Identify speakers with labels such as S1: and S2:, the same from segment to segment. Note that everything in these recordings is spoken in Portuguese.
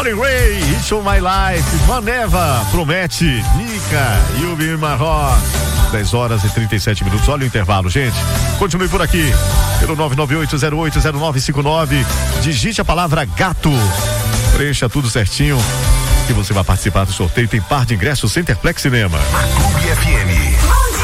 S1: Lauren Ray, It's On My Life, Maneva, Promete, Nika, Yubi Marró. 10 horas e 37 minutos. Olha o intervalo, gente. Continue por aqui, pelo 998080959. Digite a palavra gato. Preencha tudo certinho que você vai participar do sorteio. Tem par de ingressos Centerplex Cinema.
S2: A Clube FM.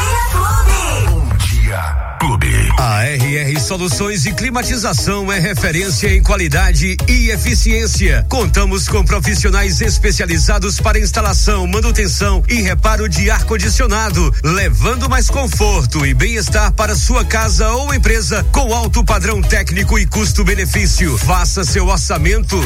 S2: Clube.
S3: A RR Soluções de Climatização é referência em qualidade e eficiência. Contamos com profissionais especializados para instalação, manutenção e reparo de ar-condicionado, levando mais conforto e bem-estar para sua casa ou empresa com alto padrão técnico e custo-benefício. Faça seu orçamento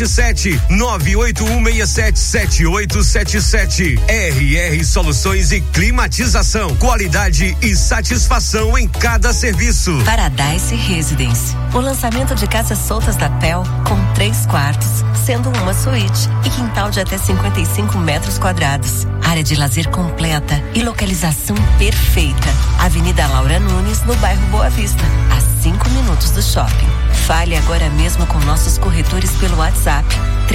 S3: 77-981677877. RR Soluções e Climatização, qualidade e satisfação em cada serviço.
S4: Paradise Residence, o lançamento de casas soltas da PEL com 3 quartos, sendo uma suíte e quintal de até 55 metros quadrados. Área de lazer completa e localização perfeita. Avenida Laura Nunes, no bairro Boa Vista, a 5 minutos do shopping. Fale agora mesmo com nossos corretores pelo WhatsApp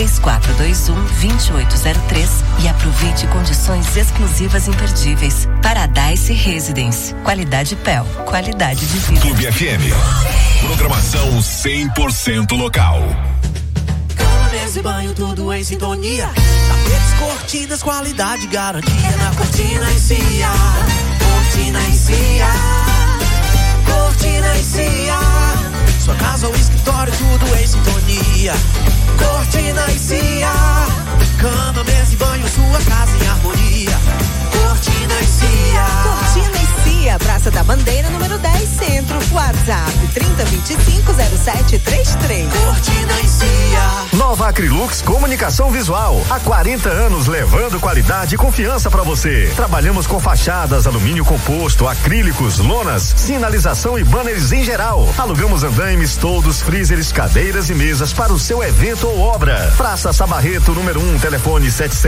S4: 3421-2803 e aproveite condições exclusivas imperdíveis. Paradise Residence, qualidade PEL, qualidade de vida.
S2: Clube FM, programação 100% local.
S5: Mesa e banho, tudo em sintonia. Tapetes, cortinas, qualidade, garantia na Cortina e Cia. Cortina e Cia. Cortina e Cia. Sua casa ou escritório, tudo em sintonia. Cortina e Cia. Cama, mesa e banho, sua casa em harmonia. Cortina e Cia.
S6: Cortina e Cia, Praça da Bandeira, número 10, Centro. WhatsApp 3025-0733.
S5: Cortina e Cia.
S1: Nova Acrylux Comunicação Visual. Há 40 anos levando qualidade e confiança para você. Trabalhamos com fachadas, alumínio composto, acrílicos, lonas, sinalização e banners em geral. Alugamos andaimes, toldos, freezers, cadeiras e mesas para o seu evento ou obra. Praça Sabarreto, número 1, telefone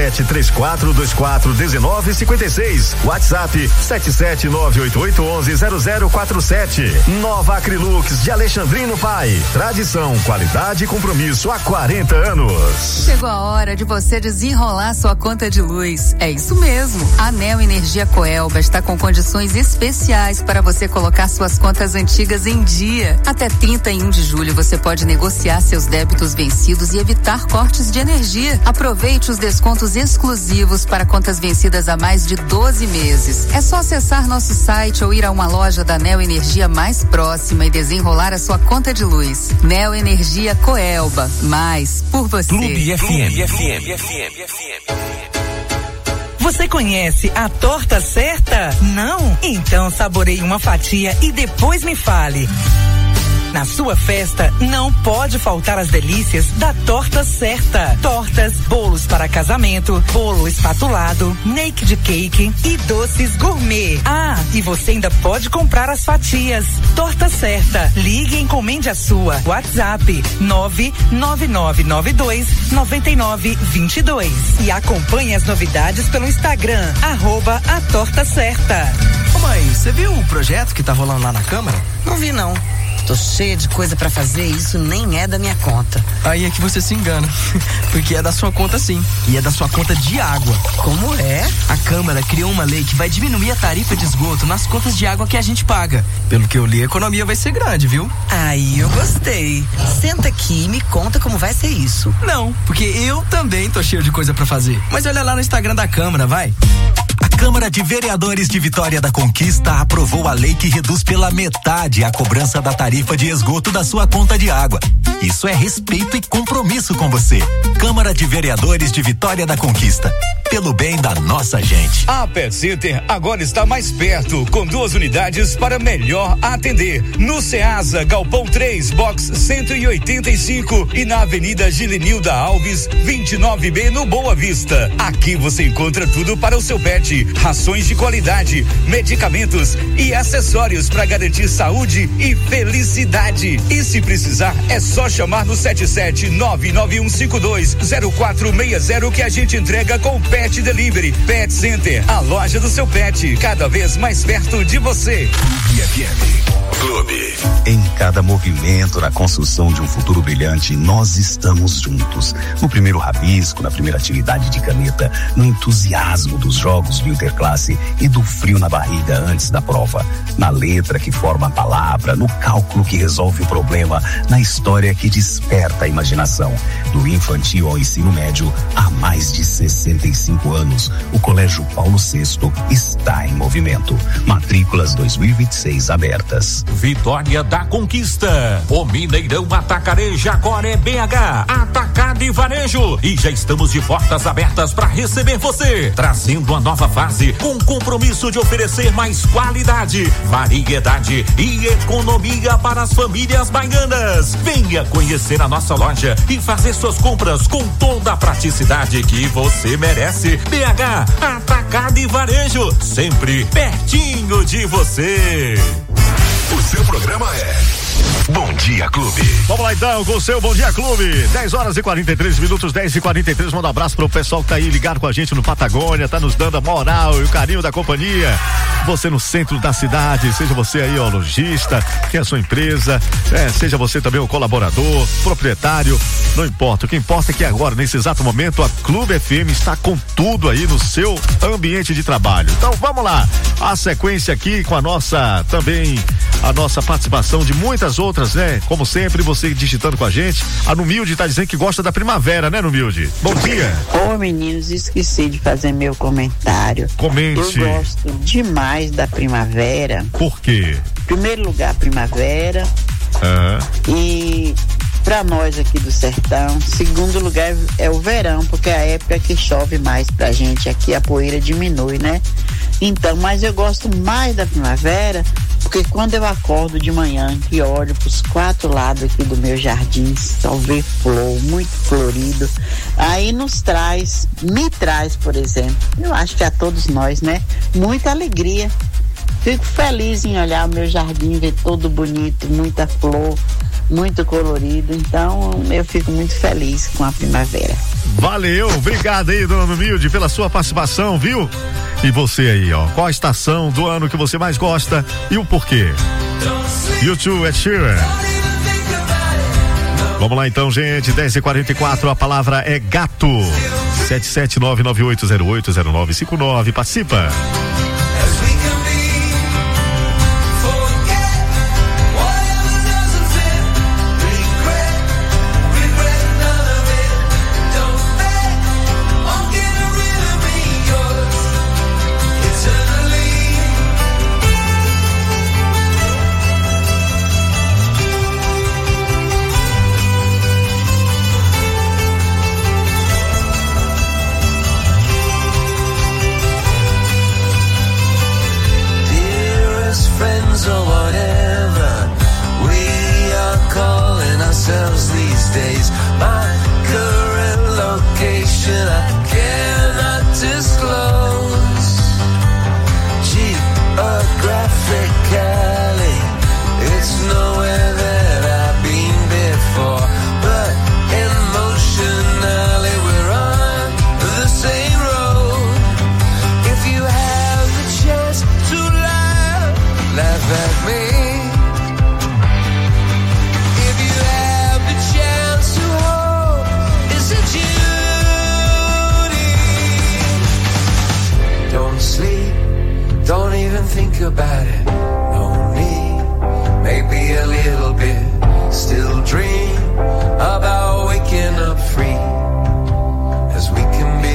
S1: 7734241956. WhatsApp 77988110047. Nova Acrylux de Alexandrino Pai. Tradição, qualidade e compromisso há 40 anos.
S7: Chegou a hora de você desenrolar sua conta de luz. É isso mesmo. A Neo Energia Coelba está com condições especiais para você colocar suas contas antigas em dia. Até 31 de julho você pode negociar seus débitos vencidos e evitar cortes de energia. Aproveite os descontos exclusivos para contas vencidas há mais de 12 meses. É só acessar nosso site ou ir a uma loja da Neo Energia mais próxima e desenrolar a sua conta de luz. Neo Energia Coelba. Mais por você.
S2: Clube FM.
S8: Você conhece a torta certa? Não? Então saboreie uma fatia e depois me fale. Na sua festa, não pode faltar as delícias da Torta Certa. Tortas, bolos para casamento, bolo espatulado, naked cake e doces gourmet. Ah, e você ainda pode comprar as fatias. Torta Certa. Ligue e encomende a sua. WhatsApp 999929922 e acompanhe as novidades pelo Instagram @a Torta Certa.
S9: Ô mãe, você viu o projeto que tá rolando lá na Câmara?
S10: Não vi não. Tô cheia de coisa pra fazer e isso nem é da minha conta.
S9: Aí é que você se engana, porque é da sua conta sim, e é da sua conta de água.
S10: Como é?
S9: A Câmara criou uma lei que vai diminuir a tarifa de esgoto nas contas de água que a gente paga. Pelo que eu li, a economia vai ser grande, viu?
S10: Aí eu gostei. Senta aqui e me conta como vai ser isso.
S9: Não, porque eu também tô cheio de coisa pra fazer. Mas olha lá no Instagram da Câmara, vai.
S11: A Câmara de Vereadores de Vitória da Conquista aprovou a lei que reduz pela metade a cobrança da tarifa de esgoto da sua conta de água. Isso é respeito e compromisso com você. Câmara de Vereadores de Vitória da Conquista. Pelo bem da nossa gente.
S3: A Pet Center agora está mais perto, com 2 unidades para melhor atender. No Ceasa, Galpão 3, Box 185 e na Avenida Gilenilda Alves, 29B, no Boa Vista. Aqui você encontra tudo para o seu pet. Rações de qualidade, medicamentos e acessórios para garantir saúde e felicidade. E se precisar, é só chamar no 77991520460 que a gente entrega com o Pet Delivery. Pet Center, a loja do seu pet, cada vez mais perto de você.
S2: Clube FM. Clube.
S12: Em cada movimento na construção de um futuro brilhante, nós estamos juntos. No primeiro rabisco, na primeira atividade de caneta, no entusiasmo dos jogos do Interclasse e do frio na barriga antes da prova. Na letra que forma a palavra, no cálculo que resolve o problema, na história que desperta a imaginação. Do infantil ao ensino médio, há mais de 65 anos, o Colégio Paulo VI está em movimento. Matrículas 2026 abertas.
S13: Vitória da Conquista. O Mineirão Atacarejo agora é BH, Atacado e Varejo. E já estamos de portas abertas para receber você, trazendo uma nova fase com compromisso de oferecer mais qualidade, variedade e economia para as famílias baianas. Venha conhecer a nossa loja e fazer suas compras com toda a praticidade que você merece. BH, Atacado e Varejo, sempre pertinho de você.
S2: O seu programa é Bom Dia Clube.
S1: Vamos lá então com o seu Bom Dia Clube. 10h43, 10h43. Manda um abraço pro pessoal que tá aí ligado com a gente no Patagônia, tá nos dando a moral e o carinho da companhia. Você no centro da cidade, seja você aí o lojista, que é a sua empresa, seja você também o colaborador, proprietário, não importa. O que importa é que agora, nesse exato momento, a Clube FM está com tudo aí no seu ambiente de trabalho. Então vamos lá, a sequência aqui com a nossa participação de muitas outras, né? Como sempre, você digitando com a gente. A Numilde tá dizendo que gosta da primavera, né, Numilde? Bom dia.
S14: Ô, meninos, esqueci de fazer meu comentário.
S1: Comente.
S14: Eu gosto demais da primavera.
S1: Por quê?
S14: Primeiro lugar, primavera. E pra nós aqui do sertão, segundo lugar é o verão, porque é a época que chove mais pra gente aqui, a poeira diminui, né? Então, mas eu gosto mais da primavera, porque quando eu acordo de manhã e olho pros 4 lados aqui do meu jardim, só vê flor, muito florido, aí me traz, por exemplo, eu acho que a todos nós, né? Muita alegria. Fico feliz em olhar o meu jardim, ver todo bonito, muita flor, muito colorido, então eu fico muito feliz com a primavera.
S1: Valeu, obrigado aí, dona Numilde, pela sua participação, viu? E você aí, ó, qual a estação do ano que você mais gosta e o porquê? YouTube, Ed Sheeran. Vamos lá então, gente, 10h44, a palavra é gato. 77998080959, participa.
S5: Or whatever we are calling ourselves these days. My current location I cannot disclose. Geographically, it's nowhere that I've been before, but emotionally we're on the same road. If you have the chance to laugh at me. If you have the chance to hold, is it Judy? Don't sleep, don't even think about it. No need, maybe a little bit. Still dream about waking up free as we can be.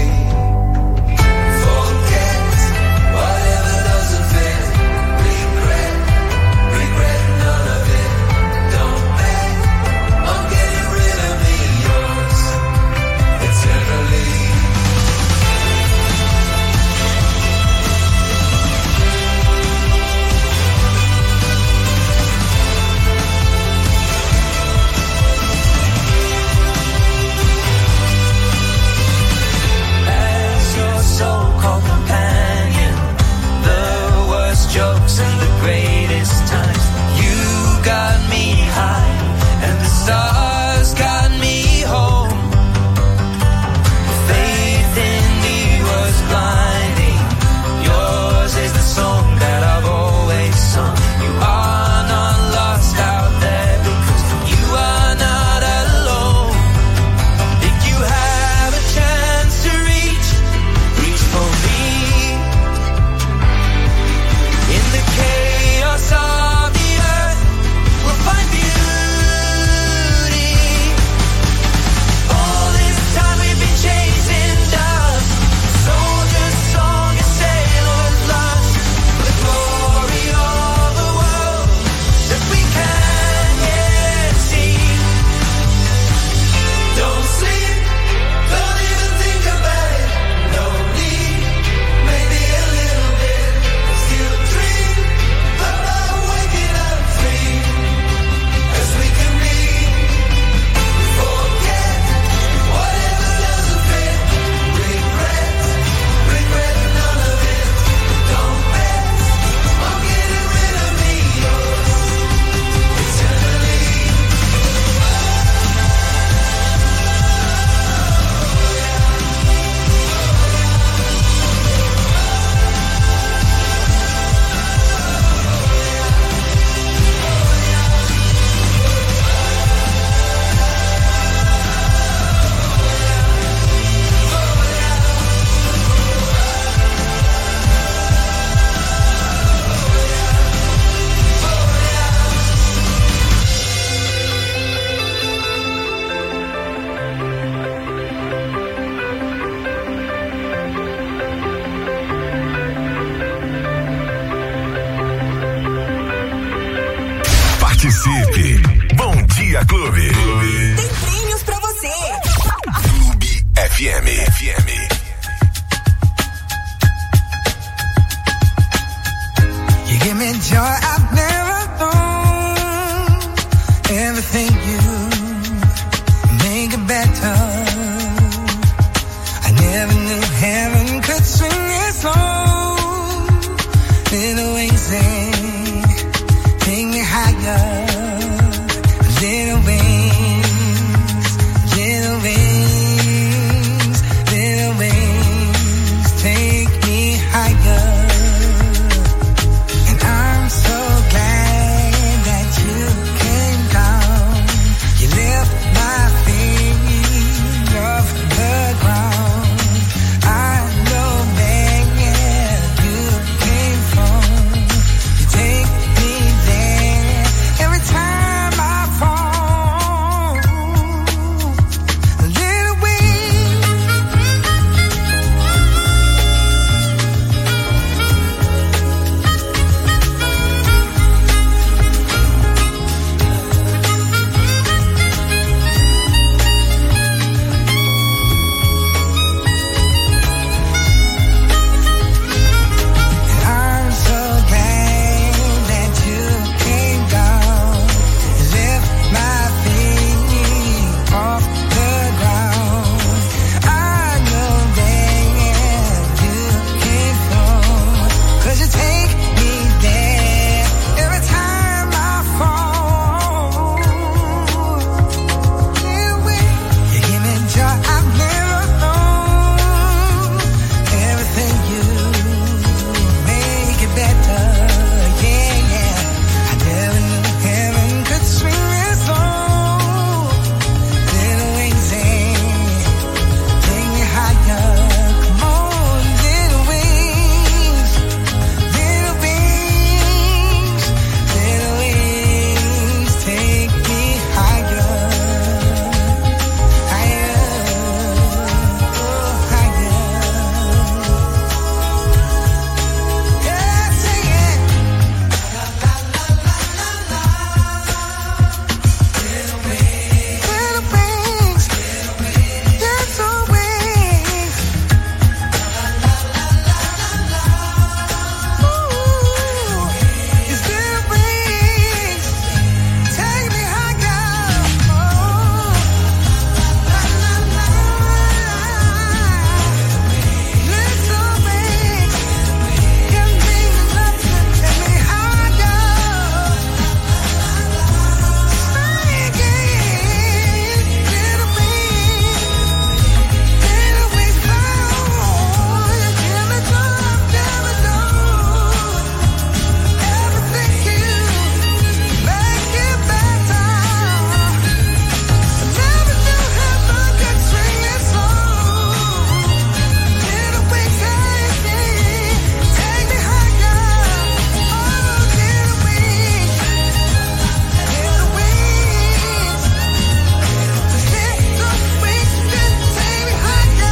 S15: better. I never knew heaven could swing this low. Little wings, take me higher. Little wings, little wings, little wings, take me higher. And I'm so glad that you came down. You lift my feet off the ground. I know where you came from. You take me there every time I fall. A little I'm so glad that you came down. You lift my feet off the ground. I know where you came from. 'Cause you take me there every time I fall. You give me joy I've never known. Everything you make it better, yeah, yeah. I never knew heaven could swing this low. Little wings, take me higher. Come on, little wings, little wings, little wings, take me higher, higher, oh, higher. Yeah, sing it. Little wings, little wings, little wings. Ooh, these little wings take me higher. Oh, little wings give me love and take me higher. Say again, little wings fall. You give me joy, give me joy. Everything you make it better. I never knew heaven could swing it slow. Little wings, take me higher. Oh, little wings, little wings, little wings, take me higher.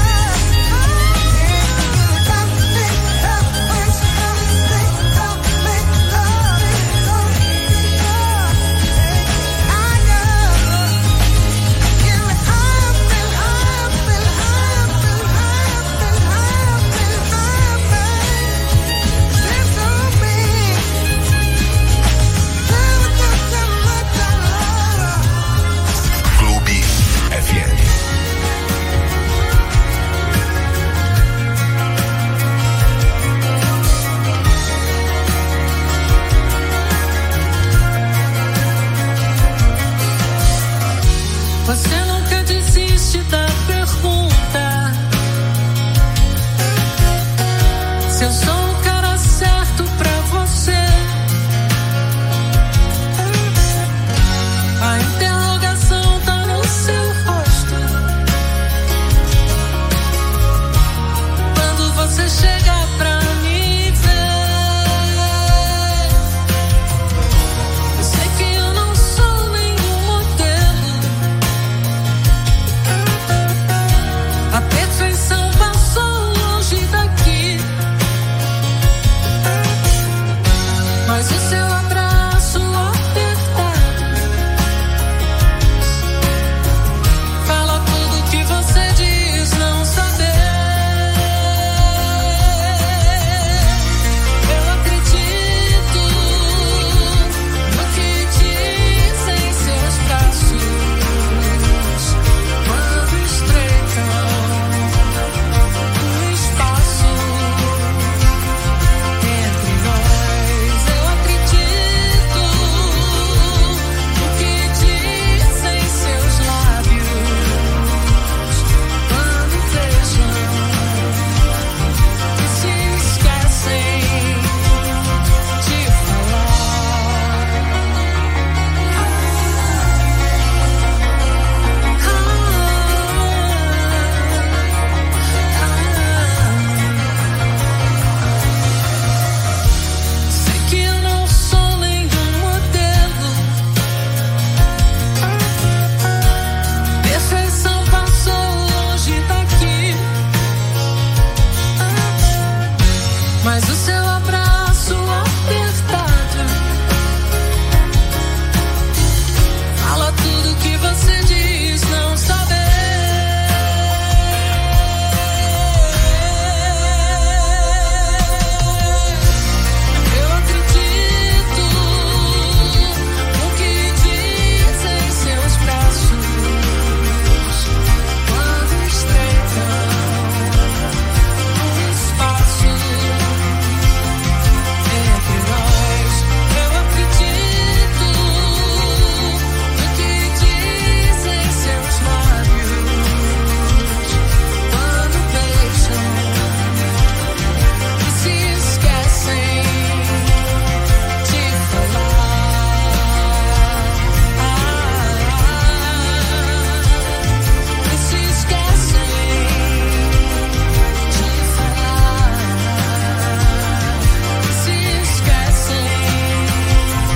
S2: Clube FM.
S15: Você nunca desiste da pergunta se eu sou o cara certo pra você. A interrogação tá no seu rosto quando você chega pra me ver. Eu sei que eu não sou nenhum modelo. A perfeição passou longe daqui.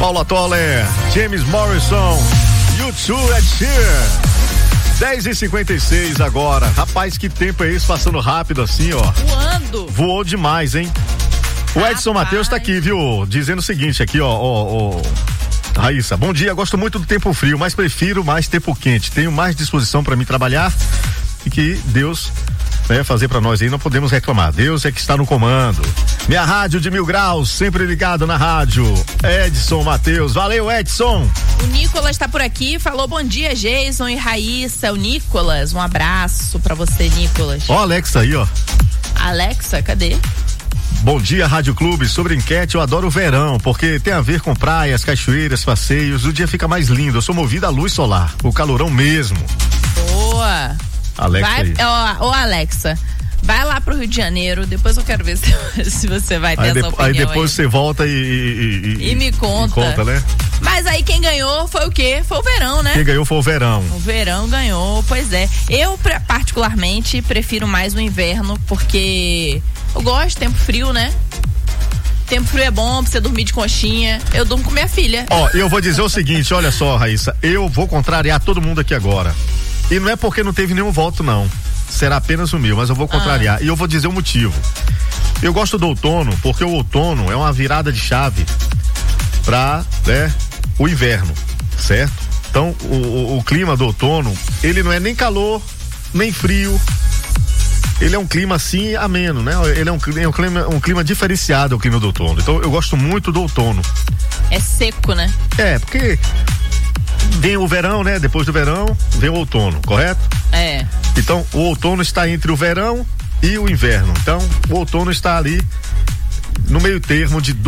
S1: Paula Toller, James Morrison, U2 Ed Sheeran. 10h56 agora. Rapaz, que tempo é esse passando rápido assim, ó.
S16: Voando.
S1: Voou demais, hein? O Edson Matheus tá aqui, viu? Dizendo o seguinte aqui, ó. Raíssa, bom dia, gosto muito do tempo frio, mas prefiro mais tempo quente. Tenho mais disposição para me trabalhar e que Deus fazer para nós aí, não podemos reclamar. Deus é que está no comando. Minha rádio de 1000 graus, sempre ligado na rádio. Edson Matheus, valeu Edson.
S16: O Nicolas tá por aqui, falou bom dia Jason e Raíssa. O Nicolas, um abraço pra você, Nicolas.
S1: Ó, Alexa aí, ó.
S16: Alexa, cadê?
S1: Bom dia, Rádio Clube. Sobre enquete, eu adoro o verão, porque tem a ver com praias, cachoeiras, passeios. O dia fica mais lindo. Eu sou movido à luz solar, o calorão mesmo.
S16: Boa.
S1: Alexa aí.
S16: Ó, Alexa, vai lá pro Rio de Janeiro, depois eu quero ver se você vai ter essa opinião.
S1: Aí depois você volta e
S16: me conta.
S1: Me conta, né?
S16: Mas aí quem ganhou foi o quê? Foi o verão, né?
S1: Quem ganhou foi o verão.
S16: O verão ganhou, pois é. Eu, particularmente, prefiro mais o inverno, porque eu gosto de tempo frio, né? Tempo frio é bom pra você dormir de conchinha. Eu durmo com minha filha.
S1: Ó, eu vou dizer o seguinte, olha só, Raíssa, eu vou contrariar todo mundo aqui agora. E não é porque não teve nenhum voto, não. Será apenas o meu, mas eu vou contrariar. E eu vou dizer o motivo. Eu gosto do outono, porque o outono é uma virada de chave para o inverno, certo? Então, o clima do outono, ele não é nem calor, nem frio. Ele é um clima assim ameno, né? Ele é um clima diferenciado, o clima do outono. Então, eu gosto muito do outono.
S16: É seco, né?
S1: É, porque vem o verão, né? Depois do verão, vem o outono, correto?
S16: É.
S1: Então, o outono está entre o verão e o inverno. Então, o outono está ali no meio termo de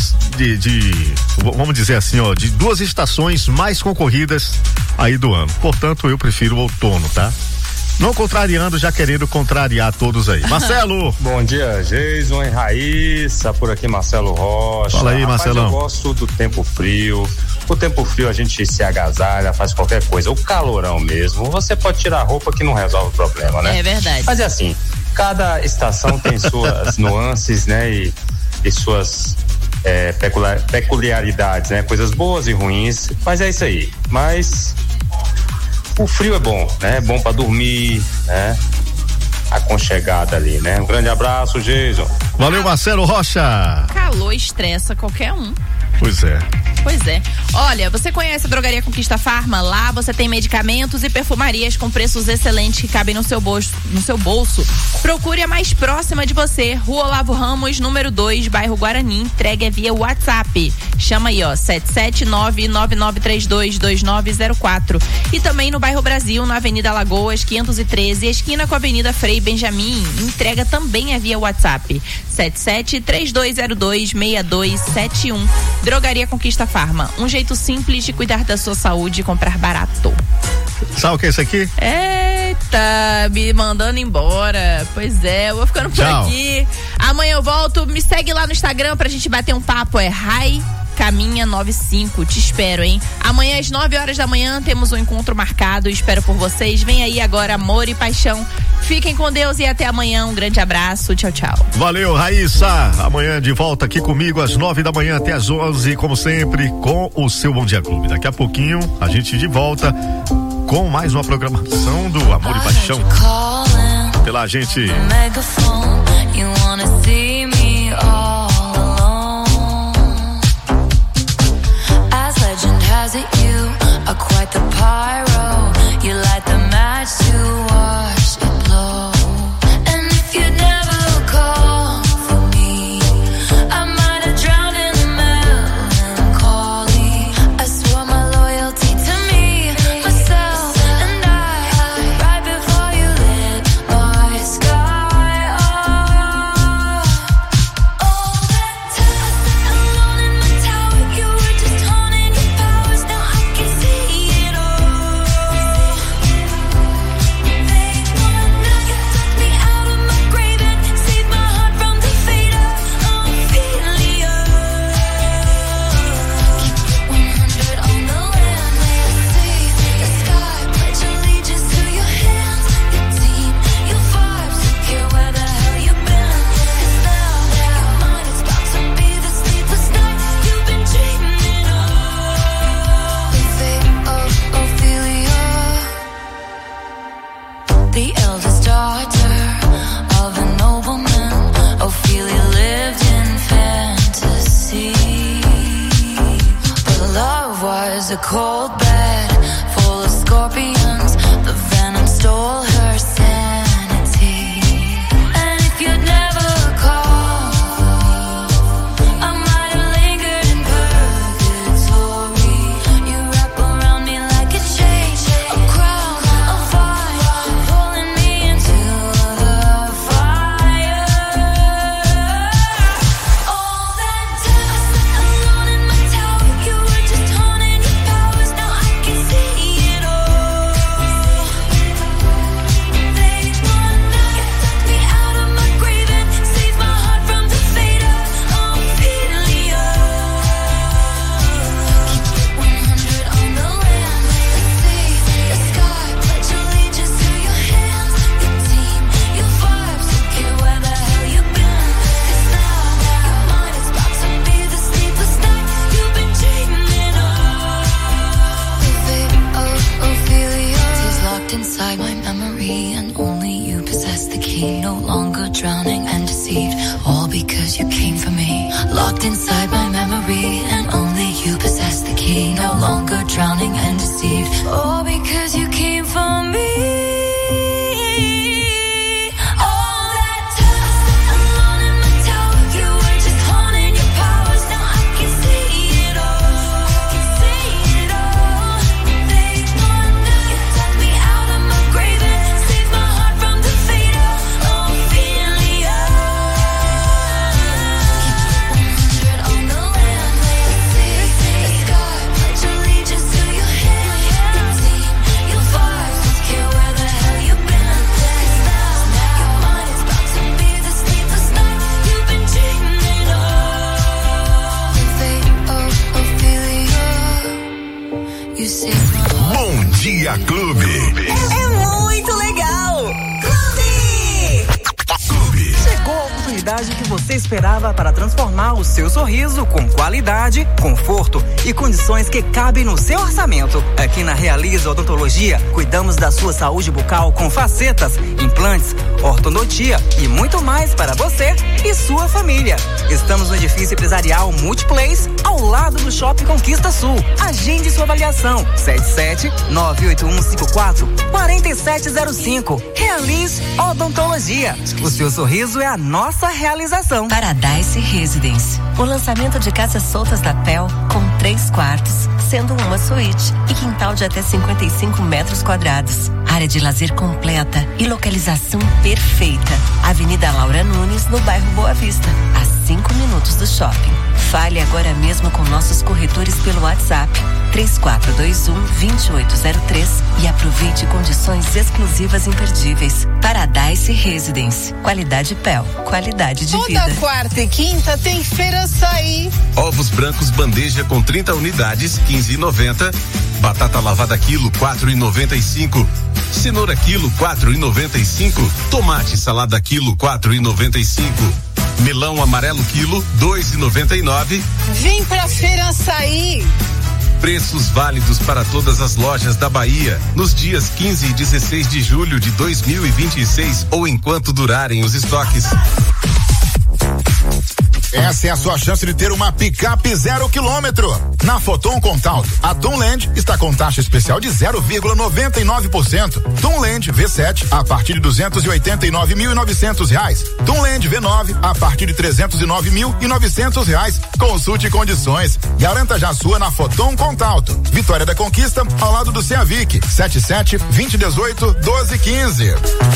S1: vamos dizer assim, ó, de duas estações mais concorridas aí do ano. Portanto, eu prefiro o outono, tá? Não contrariando, já querendo contrariar todos aí. Marcelo!
S17: Bom dia, Jason e Raíssa, por aqui Marcelo Rocha.
S1: Fala aí, Marcelão.
S17: Eu gosto do tempo frio. O tempo frio a gente se agasalha, faz qualquer coisa. O calorão mesmo, você pode tirar a roupa que não resolve o problema, né?
S16: É verdade.
S17: Mas é assim, cada estação tem suas nuances, né? E suas peculiaridades, né? Coisas boas e ruins, mas é isso aí. Mas o frio é bom, né? É bom pra dormir, né? Aconchegada ali, né? Um grande abraço, Jason.
S1: Valeu, Marcelo Rocha.
S16: Calor estressa qualquer um.
S1: Pois é.
S16: Pois é. Olha, você conhece a Drogaria Conquista Farma? Lá você tem medicamentos e perfumarias com preços excelentes que cabem no seu bolso. Procure a mais próxima de você. Rua Olavo Ramos, número 2, bairro Guarani. Entrega via WhatsApp. Chama aí, ó, 779-9932-2904. E também no bairro Brasil, na Avenida Alagoas, 513, esquina com a Avenida Frei Benjamin. Entrega também é via WhatsApp. 77-3202-6271. Drogaria Conquista Farma, um jeito simples de cuidar da sua saúde e comprar barato.
S1: Sabe o que é isso aqui?
S16: Eita, me mandando embora. Pois é, eu vou ficando por aqui. Amanhã eu volto, me segue lá no Instagram pra gente bater um papo, Caminha 95, te espero, hein? Amanhã às 9h da manhã temos um encontro marcado, espero por vocês. Vem aí agora Amor e Paixão. Fiquem com Deus e até amanhã. Um grande abraço, tchau, tchau.
S1: Valeu, Raíssa. Amanhã de volta aqui comigo às 9h da manhã até às 11h, como sempre, com o seu Bom Dia Clube. Daqui a pouquinho a gente de volta com mais uma programação do Amor e Paixão. Pela gente.
S15: Has it you are quite the pyro. You light the match to watch it blow. And if you never call for me, I might have drowned in the melancholy. I swore my loyalty to me, myself, and I. Right before you lit my sky up. All that time alone in my tower, you were just haunting your powers. Now I can see it all. the eldest daughter of a nobleman. Ophelia lived in fantasy, but love was a cold bed full of scorpions. The venom stole her sanity. And if you'd never called, I might have lingered in purgatory. You wrap around me like a chain, a crown, a fire, pulling me into the fire. All that dust, alone in my tower, you were just honing your powers. Now I can see it all. They wanna get me out of my grave and save my heart from the fate of Ophelia. Keep 100 on the land, the sea, the sky. Pledge allegiance to your hands, your team, your vibes. Don't care where the hell you've been. 'Cause now mine is about to be the sleepless night you've been dreaming of. The fate of Ophelia is locked inside my memory, and only you possess the key. No longer drowning and deceived, all because you came for me. Locked inside my memory, and only you possess the key. No longer drowning and deceived, all because you came for me. All that dust, alone in my tower, you were just honing your powers. Now I can see it all. They wanna get me out of my grave and save my heart from the fate of Ophelia. Keep 100 on the land, the sea, the sky. Pledge allegiance to your hand, your team, your vibes. Don't care where the hell you've been. 'Cause now your mind is about to be the sleepless night you've been dreaming of. The fate of Ophelia. You saved my heart.
S2: Bom Dia Clube.
S6: É muito legal.
S8: Chegou a oportunidade que você esperava para transformar o seu sorriso com qualidade, conforto e condições que cabem no seu orçamento. Aqui na Realiza Odontologia, cuidamos da sua saúde bucal com facetas, implantes, ortodontia e muito mais para você e sua família. Estamos no edifício empresarial Multiplace, ao lado do Shopping Conquista Sul. Agende sua avaliação. 77-98154-4705. Realize Odontologia. O seu sorriso é a nossa realização.
S4: Paradise Residence. O lançamento de casas soltas da PEL com 3 quartos, sendo uma suíte e quintal de até 55 metros quadrados. Área de lazer completa e localização perfeita. Avenida Laura Nunes, no bairro Boa Vista, a 5 minutos do shopping. Fale agora mesmo com nossos corretores pelo WhatsApp 3421-2803 e aproveite condições exclusivas imperdíveis. Paradise Residence. Qualidade PEL. Qualidade de vida.
S6: Toda quarta e quinta tem Feira Açaí.
S18: Ovos brancos bandeja com 30 unidades, 15,90. Batata lavada quilo, 4,95. Cenoura quilo, 4,95. Tomate salada quilo, 4,95. Melão amarelo quilo, 2,99.
S6: Vem pra Feira Açaí.
S18: Preços válidos para todas as lojas da Bahia nos dias 15 e 16 de julho de 2026 ou enquanto durarem os estoques.
S19: Essa é a sua chance de ter uma picape 0 quilômetro. Na Foton Contaut, a Tunland está com taxa especial de 0,99%. Tunland V7 a partir de R$289.900. Tunland V9 a partir de R$309.900. Consulte condições. Garanta já a sua na Foton Contaut. Vitória da Conquista, ao lado do Ceavic. 77-2018-1215.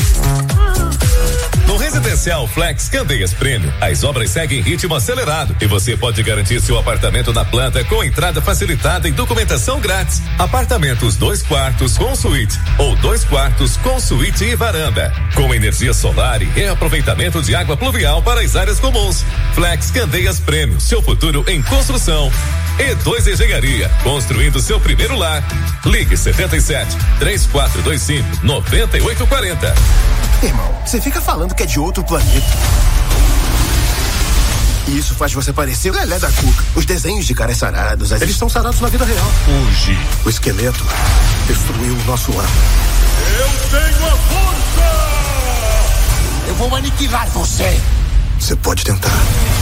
S13: No Residencial Flex Candeias Prêmio, as obras seguem em ritmo acelerado e você pode garantir seu apartamento na planta com entrada facilitada e documentação grátis. Apartamentos 2 quartos com suíte ou 2 quartos com suíte e varanda, com energia solar e reaproveitamento de água pluvial para as áreas comuns. Flex Candeias Prêmio, seu futuro em construção. E2 Engenharia, construindo seu primeiro lar. Ligue 77-3425-9840.
S20: Irmão, você fica falando que é de outro planeta. E isso faz você parecer o Lelé da Cuca. Os desenhos de caras sarados, eles são sarados na vida real.
S13: Hoje,
S20: o esqueleto destruiu o nosso lar.
S21: Eu tenho a força!
S20: vou aniquilar você. Você pode tentar.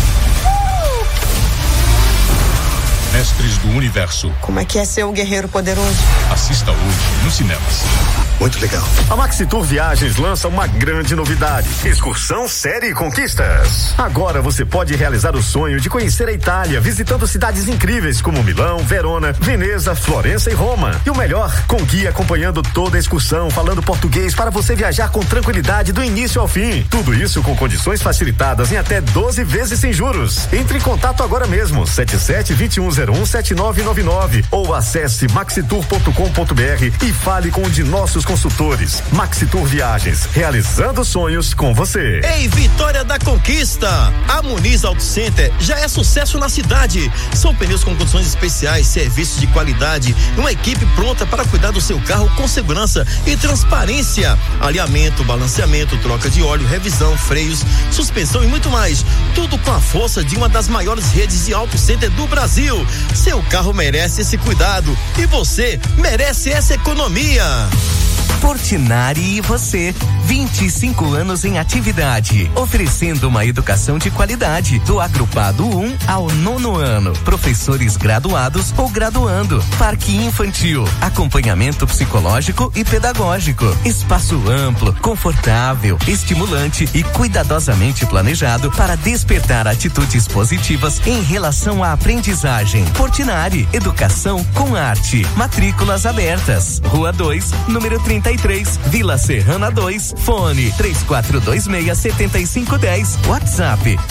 S2: Mestres do Universo.
S6: Como é que é ser um guerreiro poderoso?
S2: Assista hoje nos cinemas.
S20: Muito legal.
S1: A Maxitur Viagens lança uma grande novidade: Excursão Série Conquistas. Agora você pode realizar o sonho de conhecer a Itália, visitando cidades incríveis como Milão, Verona, Veneza, Florença e Roma. E o melhor, com guia acompanhando toda a excursão, falando português para você viajar com tranquilidade do início ao fim. Tudo isso com condições facilitadas em até 12 vezes sem juros. Entre em contato agora mesmo, 77-2101-7999 ou acesse maxitur.com.br e fale com um de nossos consultores. Maxitur Viagens, realizando sonhos com você.
S21: Ei, Vitória da Conquista! A Muniz Auto Center já é sucesso na cidade. São pneus com condições especiais, serviços de qualidade e uma equipe pronta para cuidar do seu carro com segurança e transparência. Alinhamento, balanceamento, troca de óleo, revisão, freios, suspensão e muito mais. Tudo com a força de uma das maiores redes de auto center do Brasil. Seu carro merece esse cuidado e você merece essa economia.
S22: Portinari e você, 25 anos em atividade, oferecendo uma educação de qualidade, do agrupado 1 ao 9º ano, professores graduados ou graduando, parque infantil, acompanhamento psicológico e pedagógico, espaço amplo, confortável, estimulante e cuidadosamente planejado para despertar atitudes positivas em relação à aprendizagem. Portinari, educação com arte, matrículas abertas, Rua 2, número 33, Vila Serrana 2, fone 3426-7510, WhatsApp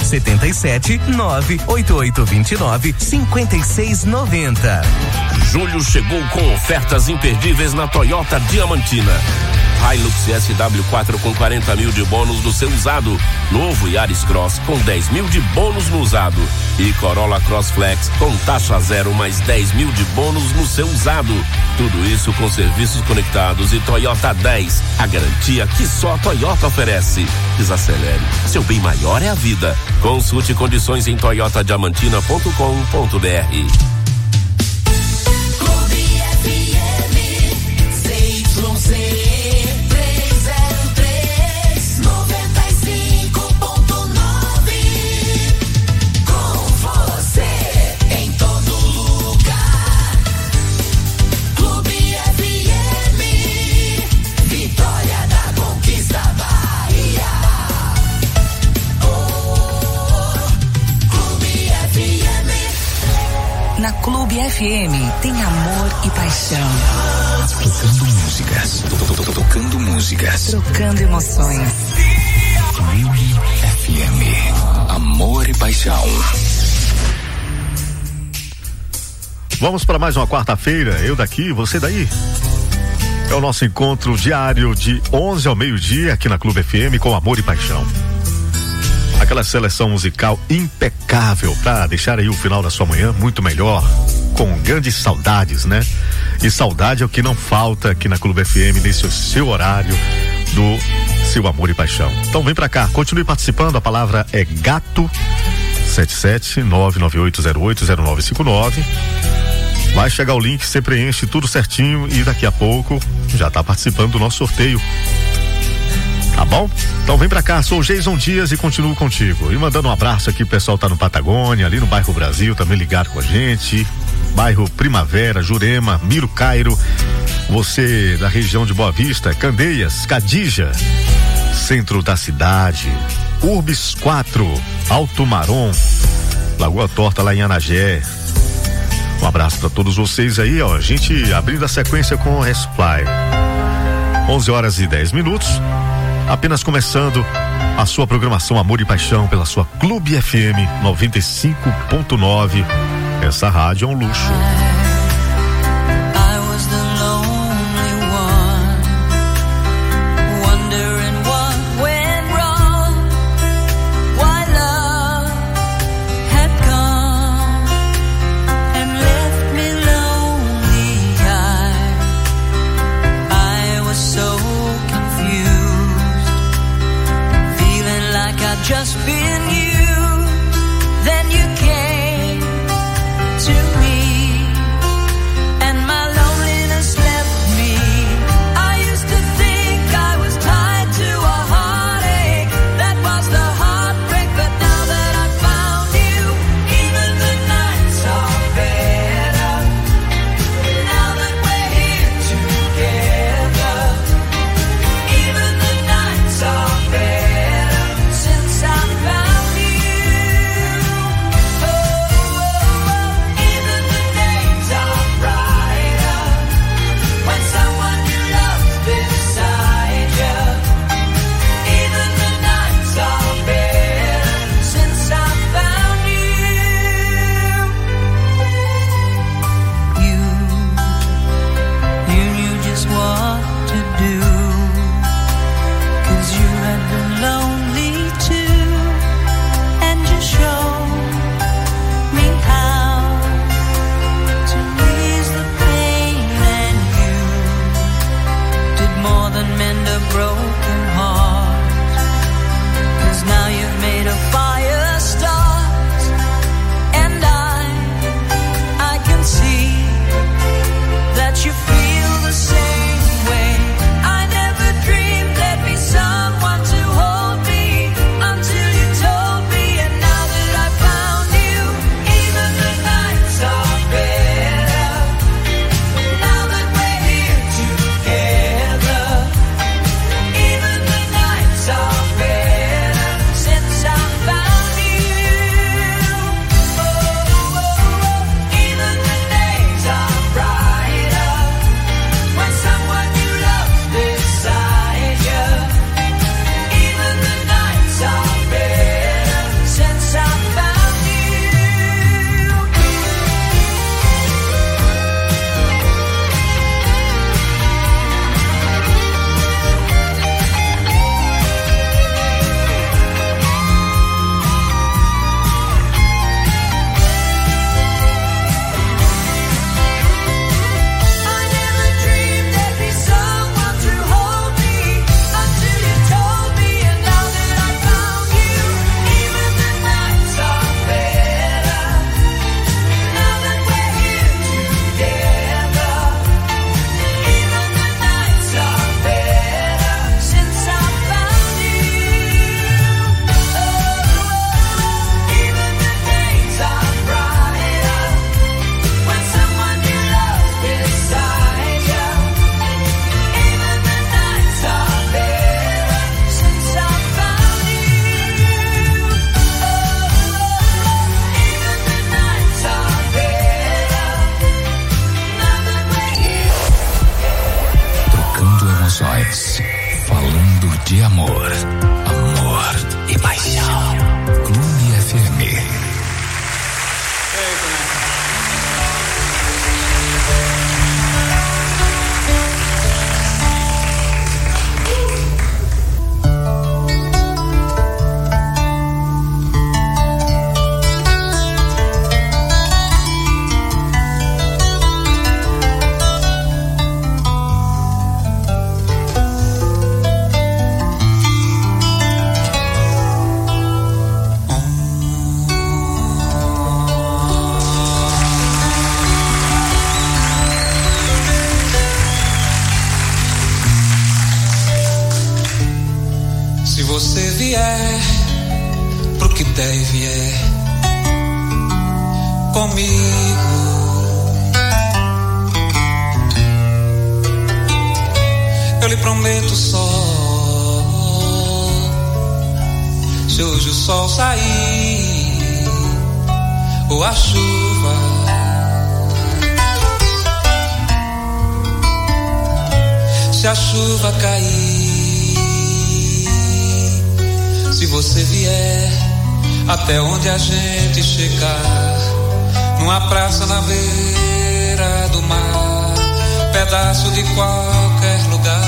S22: 77-98829-5690.
S23: Julho chegou com ofertas imperdíveis na Toyota Diamantina. Hilux SW4 com 40 mil de bônus no seu usado. Novo Yaris Cross com 10 mil de bônus no usado. E Corolla Cross Flex com taxa zero mais 10 mil de bônus no seu usado. Tudo isso com serviços conectados e Toyota 10. A garantia que só a Toyota oferece. Desacelere. Seu bem maior é a vida. Consulte condições em toyotadiamantina.com.br.
S7: Na Clube FM tem amor e paixão.
S2: Tocando músicas. Tocando músicas.
S7: Trocando emoções.
S2: Clube FM. Amor e paixão.
S1: Vamos para mais uma quarta-feira, eu daqui, você daí. É o nosso encontro diário de 11 ao meio-dia aqui na Clube FM com amor e paixão. Aquela seleção musical impecável para deixar aí o final da sua manhã muito melhor, com grandes saudades, né? E saudade é o que não falta aqui na Clube FM nesse seu horário do seu amor e paixão. Então vem pra cá, continue participando, a palavra é gato, 77-998080959. Vai chegar o link, você preenche tudo certinho e daqui a pouco já tá participando do nosso sorteio. Tá bom? Então vem pra cá, sou o Jason Dias e continuo contigo. E mandando um abraço aqui, o pessoal tá no Patagônia, ali no bairro Brasil, também ligado com a gente. Bairro Primavera, Jurema, Miro Cairo. Você da região de Boa Vista, Candeias, Cadija, centro da cidade, Urbis 4, Alto Marom, Lagoa Torta lá em Anagé. Um abraço pra todos vocês aí, ó. A gente abrindo a sequência com o Resply. 11h10. Apenas começando a sua programação Amor e Paixão pela sua Clube FM 95.9. Essa rádio é um luxo.
S15: Just been used, then you came to me, and my loneliness left me. I used to think I was tied to a heartache
S9: Falando de amor, amor e paixão. Clube FM.
S10: Pro que deve é comigo. Eu lhe prometo só, se hoje o sol sair ou a chuva, se a chuva cair, se você vier até onde a gente chegar, numa praça na beira do mar, pedaço de qualquer lugar,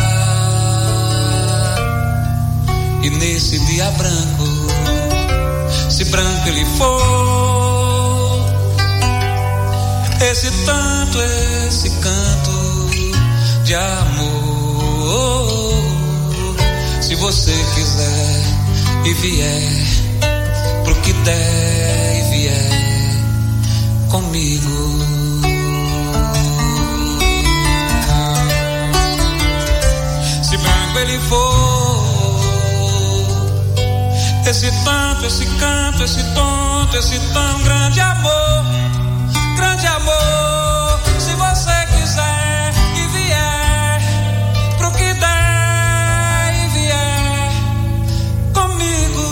S10: e nesse dia branco, se branco ele for, esse tanto, esse canto de amor, se você quiser e vier pro que der e vier comigo. Se branco ele for, esse tanto, esse canto, esse tonto, esse tão grande amor, se você quiser e vier pro que der e vier comigo.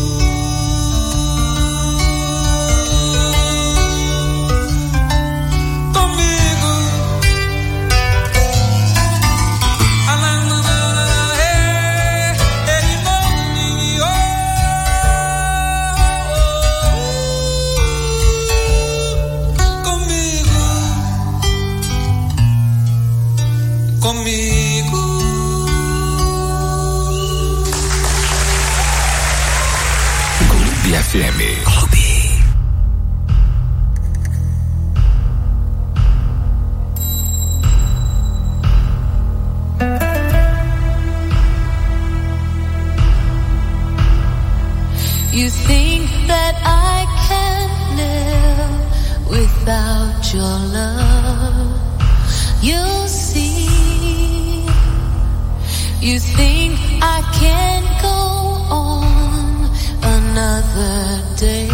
S9: Clube FM. Clube.
S15: You think that I can live without your love? You'll see. You think I can go on another day?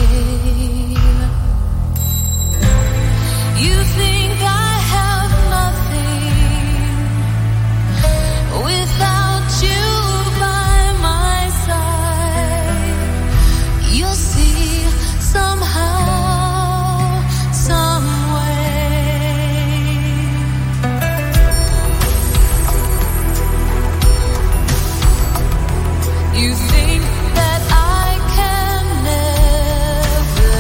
S15: You think I have nothing without you by my side? You'll see somehow, some way. You think that I can never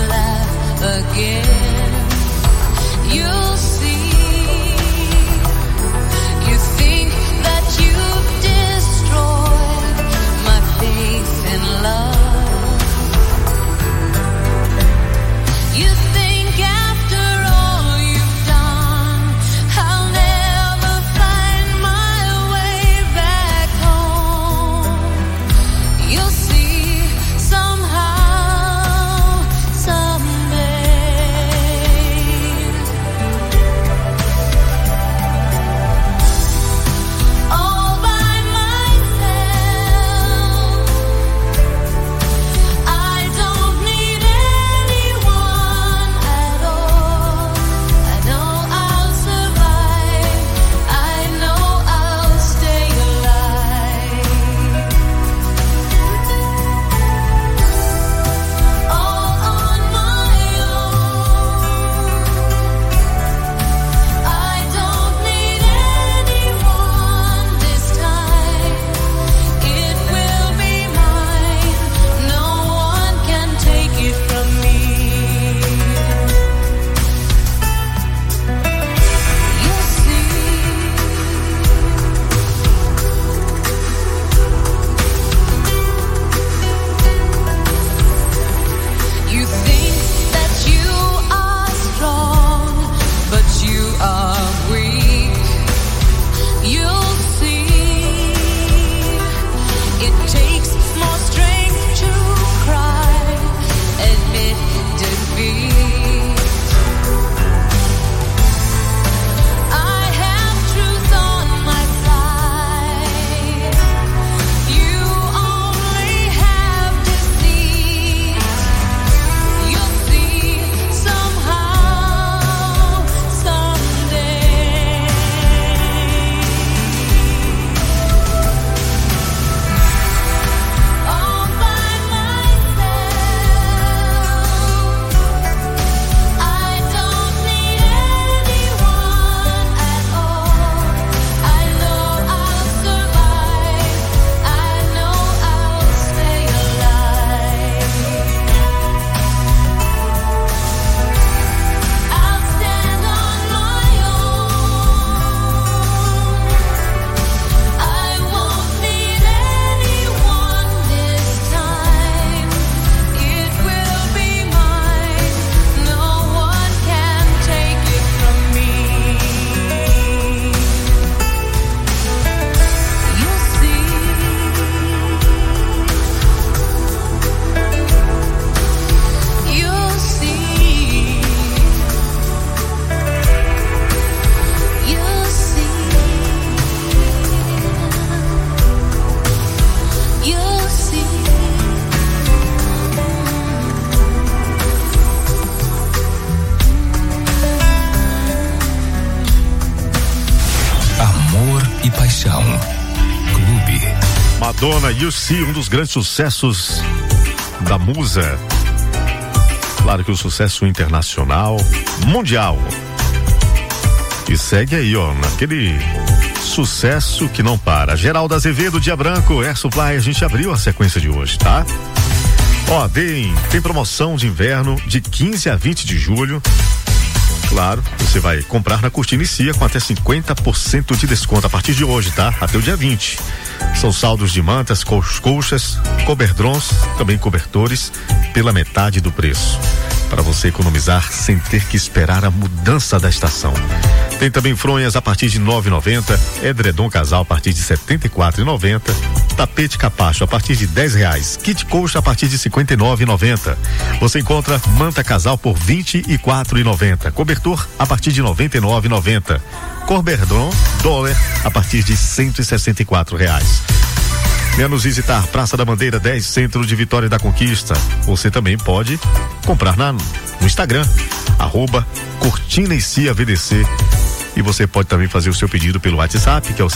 S1: Madonna, You See, um dos grandes sucessos da musa. Claro que o sucesso internacional, mundial. E segue aí, ó, naquele sucesso que não para. Geraldo Azevedo, Dia Branco, Air Supply, a gente abriu a sequência de hoje, tá? Ó, tem promoção de inverno de 15 a 20 de julho. Claro, você vai comprar na Cortina e Cia com até 50% de desconto a partir de hoje, tá? Até o dia 20. São saldos de mantas, colchas, coberdrons, também cobertores, pela metade do preço. Para você economizar sem ter que esperar a mudança da estação. Tem também fronhas a partir de R$ 9,90, edredom casal a partir de R$ 74,90, tapete capacho a partir de R$10, kit colcha a partir de R$ 59,90. Você encontra manta casal por R$ 24,90, cobertor a partir de R$ 99,90, coberdron dólar a partir de R$ 164. Venha nos visitar, Praça da Bandeira 10, Centro de Vitória da Conquista. Você também pode comprar no Instagram, @Cortina e Cia VDC. E você pode também fazer o seu pedido pelo WhatsApp, que é o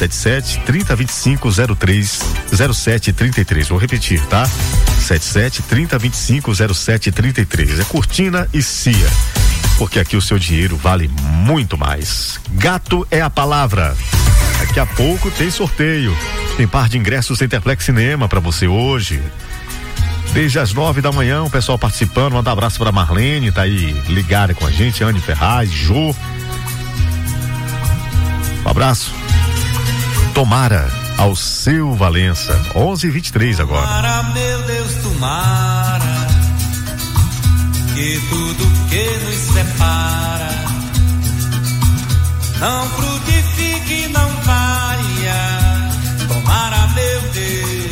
S1: 77-3025-03-0733. Vou repetir, tá? 77-3025-0733. É Cortina e Cia, porque aqui o seu dinheiro vale muito mais. Gato é a palavra. Daqui a pouco tem sorteio. Tem par de ingressos Centerplex Cinema pra você hoje. Desde as 9 da manhã, o pessoal participando. Manda um abraço pra Marlene, tá aí ligada com a gente. Anne Ferraz, Jô. Um abraço. Tomara ao seu Valença. 11h23 agora.
S5: Tomara, meu Deus, tomara que tudo que nos separa não frutifique, não valha. Tomara, meu Deus.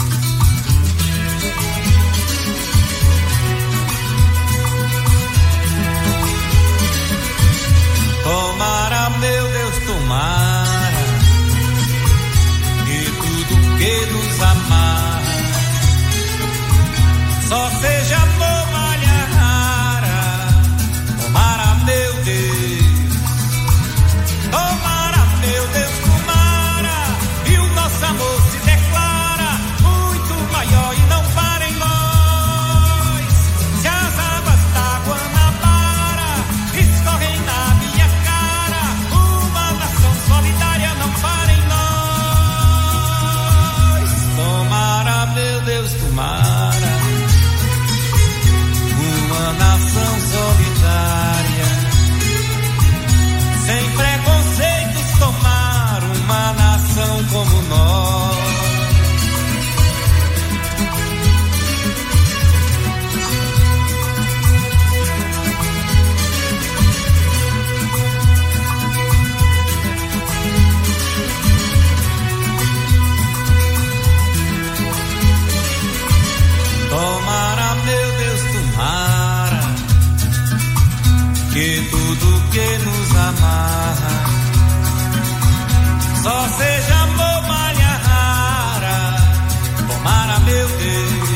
S5: Tomara, meu Deus, tomara que tudo que nos amarra só seja amor, malha rara. Tomara, meu Deus. Tomara, meu Deus, tomara e o nosso amor se declara muito maior e não para em nós. Se as águas da Guanabara escorrem na minha cara, uma nação solidária não para em nós. Tomara, meu Deus, tomara uma nação solidária, sem preconceitos, tomar uma nação como nós. Tomara, meu Deus, tomara que tudo que nos amarra só seja amor, malha rara. Tomara, meu Deus.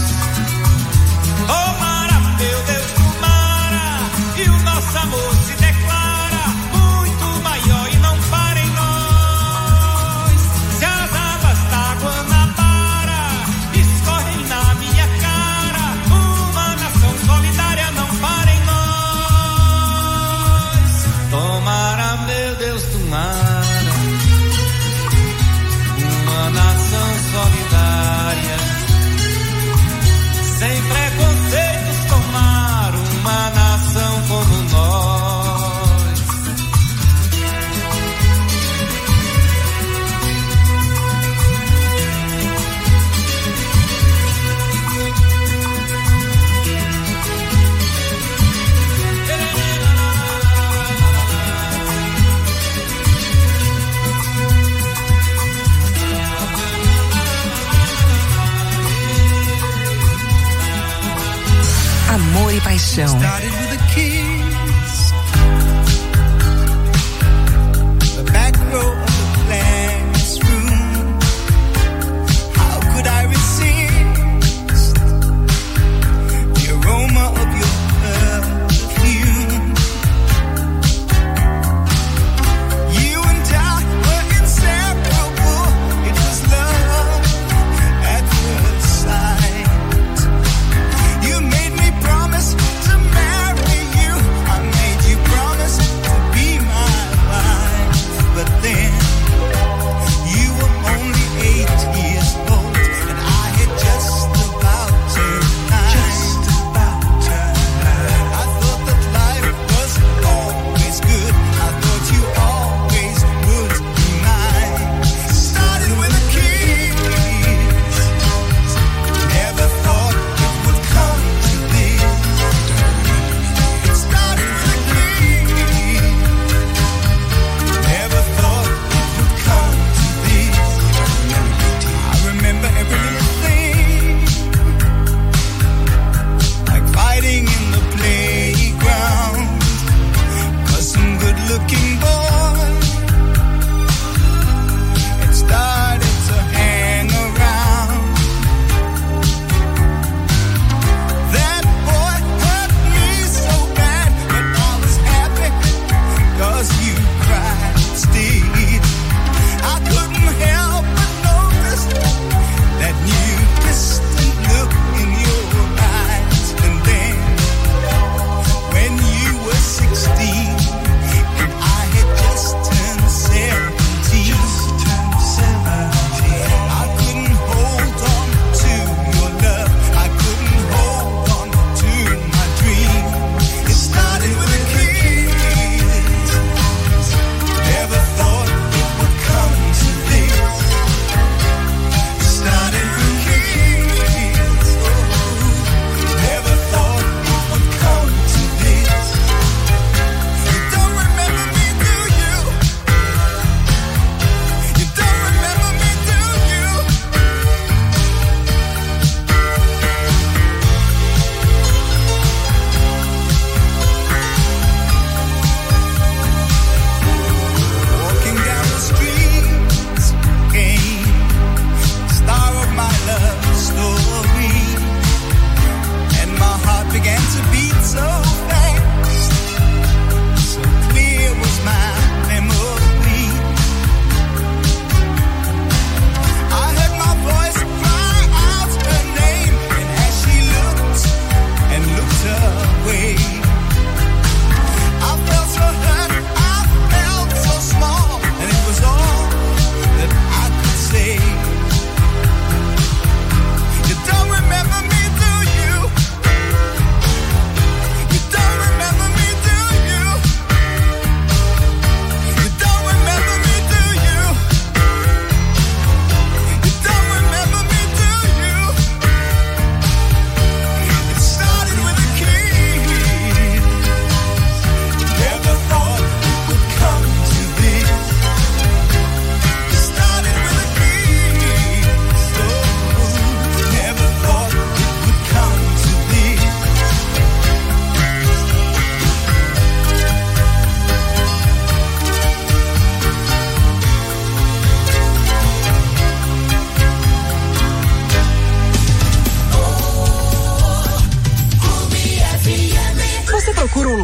S5: Tomara, meu Deus, tomara e o nosso amor se declara muito maior e não para em nós. Se as águas da Guanabara escorrem na minha cara, uma nação solidária não para em nós. Tomara, meu Deus, tomara uma nação solidária, sem preconceitos, tomar uma nação como nós.
S7: Amor e paixão.
S5: Started with a kiss, the back row of the classroom. How could I resist the aroma of your perfume? You and I were inseparable. It was love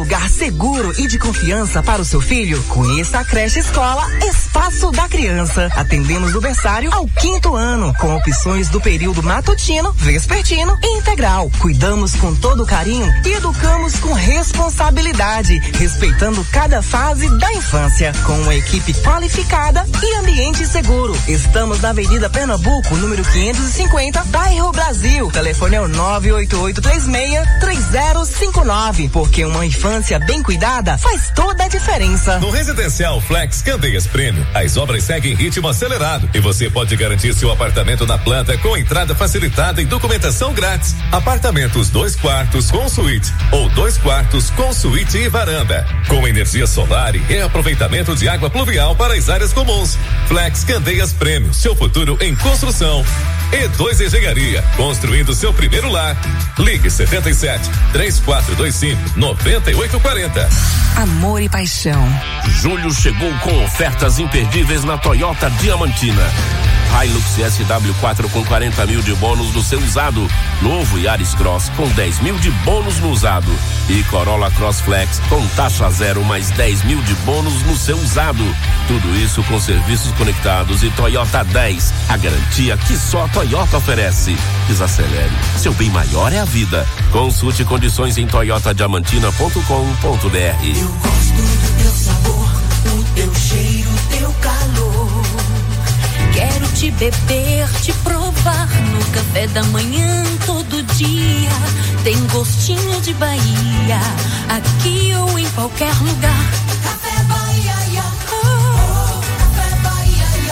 S3: lugar seguro e de confiança para o seu filho? Conheça a creche escola Espaço da Criança. Atendemos do berçário ao 5º ano, com opções do período matutino, vespertino e integral. Cuidamos com todo carinho e educamos com responsabilidade, respeitando cada fase da infância, com uma equipe qualificada e ambiente seguro. Estamos na Avenida Pernambuco, número 550, bairro Brasil. Telefone é o 988363059, porque uma infância bem cuidada faz toda a diferença.
S11: No Residencial Flex Candeias Prêmio, as obras seguem em ritmo acelerado e você pode garantir seu apartamento na planta com entrada facilitada e documentação grátis. Apartamentos 2 quartos com suíte ou 2 quartos com suíte e varanda, com energia solar e reaproveitamento de água pluvial para as áreas comuns. Flex Candeias Prêmio, seu futuro em construção. E2 Engenharia, construindo seu primeiro lar. Ligue 77-3425-9840.
S22: Amor e paixão.
S23: Julho chegou com ofertas imperdíveis na Toyota Diamantina. Hilux SW4 com 40 mil de bônus no seu usado. Novo Yaris Cross com 10 mil de bônus no usado. E Corolla Cross Flex com taxa zero mais 10 mil de bônus no seu usado. Tudo isso com serviços conectados e Toyota 10. A garantia que só a Toyota oferece. Desacelere. Seu bem maior é a vida. Consulte condições em toyotadiamantina.com.br.
S5: Eu gosto do teu sabor, o teu cheiro, o teu calor.
S15: Quero te beber, te provar no café da manhã todo dia. Tem gostinho de Bahia, aqui ou em qualquer lugar.
S5: Café Bahia, oh, Café Bahia,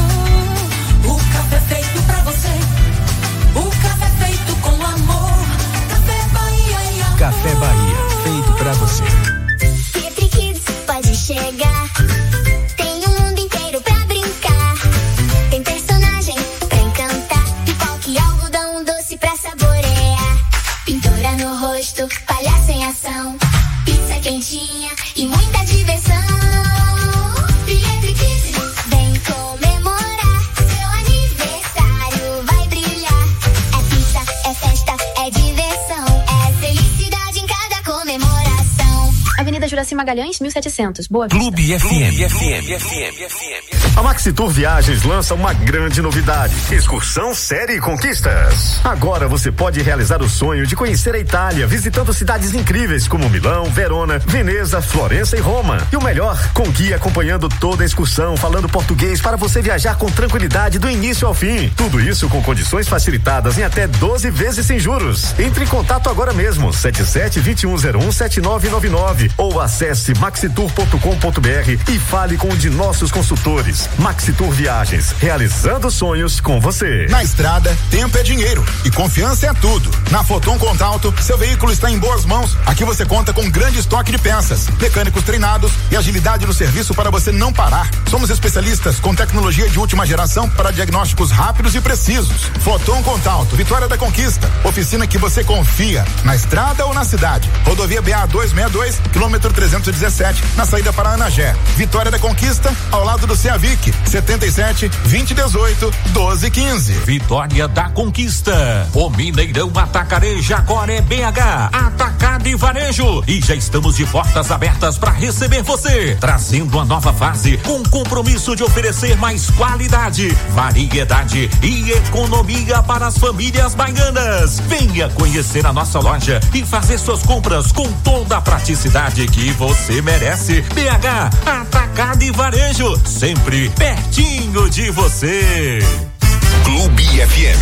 S5: oh. O café feito pra você, o café feito com amor. Café Bahia,
S12: Café Bahia, feito pra você.
S24: Petri Kids pode chegar. Tem um mundo inteiro pra brincar. Tem personagem pra encantar. Pipoca e algodão doce pra saborear. Pintura no rosto, palhaço em ação. Pizza quentinha e muita diversão. Petri Kids vem comemorar. Seu aniversário vai brilhar. É pizza, é festa, é diversão. É felicidade em cada comemoração.
S25: Avenida Juraci Magalhães, 1700. Boa Vista.
S1: Clube FM. A Maxitour Viagens lança uma grande novidade: excursão série conquistas. Agora você pode realizar o sonho de conhecer a Itália, visitando cidades incríveis como Milão, Verona, Veneza, Florença e Roma. E o melhor, com guia acompanhando toda a excursão, falando português para você viajar com tranquilidade do início ao fim. Tudo isso com condições facilitadas em até 12 vezes sem juros. Entre em contato agora mesmo, 77-2101-7999 ou acesse maxitour.com.br e fale com um de nossos consultores. Maxitour Viagens, realizando sonhos com você.
S19: Na estrada, tempo é dinheiro e confiança é tudo. Na Foton Contalto, seu veículo está em boas mãos. Aqui você conta com um grande estoque de peças, mecânicos treinados e agilidade no serviço para você não parar. Somos especialistas com tecnologia de última geração para diagnósticos rápidos e precisos. Foton Contalto, Vitória da Conquista, oficina que você confia, na estrada ou na cidade. Rodovia BA 262, quilômetro 317, na saída para Anagé. Vitória da Conquista, ao lado do CEAVIC, 77-2018-1215.
S13: Vitória da Conquista. O Mineirão Atacarejo agora é BH, Atacado e Varejo. E já estamos de portas abertas para receber você, trazendo uma nova fase com compromisso de oferecer mais qualidade, variedade e economia para as famílias baianas. Venha conhecer a nossa loja e fazer suas compras com toda a praticidade que você merece. BH, Atacado e Varejo, sempre pertinho de você.
S2: Clube